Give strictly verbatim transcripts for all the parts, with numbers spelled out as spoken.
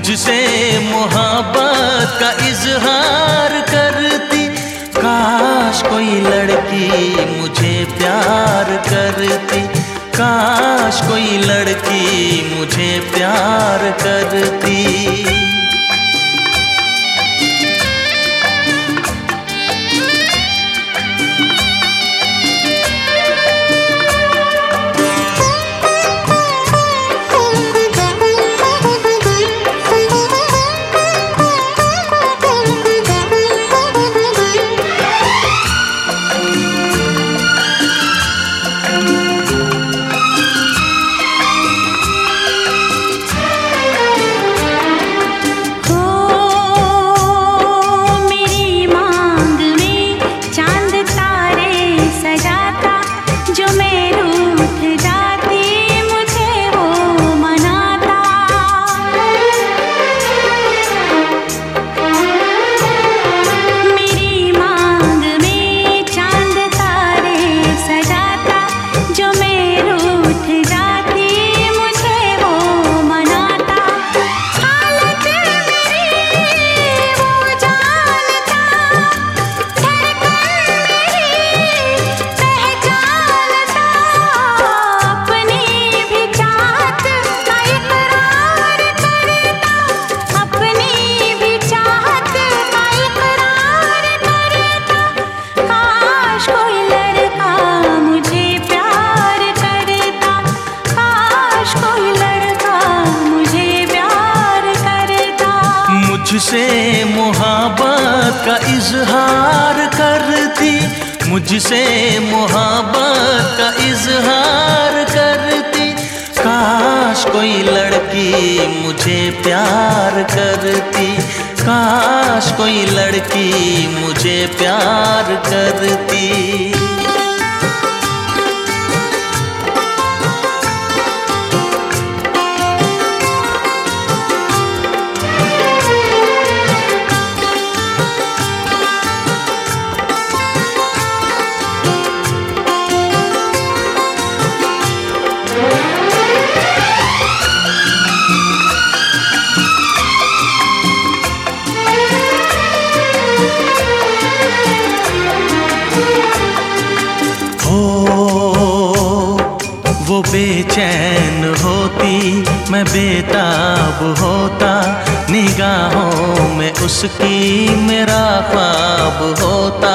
मुझसे मोहब्बत का इजहार करती। काश कोई लड़की मुझे प्यार करती, काश कोई लड़की मुझे प्यार करती। मुझसे मोहब्बत का इजहार करती, मुझसे मोहब्बत का इजहार करती। काश कोई लड़की मुझे प्यार करती, काश कोई लड़की मुझे प्यार करती। वो बेचैन होती, मैं बेताब होता, निगाहों में उसकी मेरा ख्वाब होता।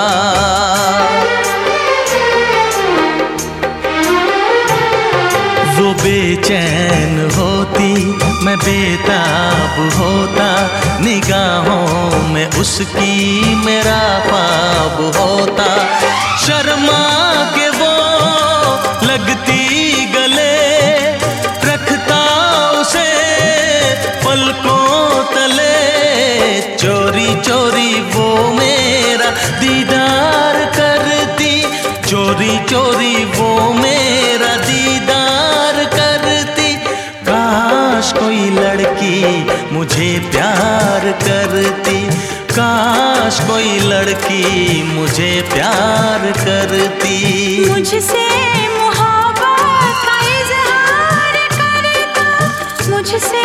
वो बेचैन होती, मैं बेताब होता, निगाहों में उसकी मेरा ख्वाब होता। शर्मा के वो लगती गले, रखता उसे पलकों तले। चोरी चोरी वो मेरा दीदार करती, चोरी चोरी वो मेरा दीदार करती। काश कोई लड़की मुझे प्यार करती, काश कोई लड़की मुझे प्यार करती। मुझसे मोहब्बत का इजहार करता, मुझसे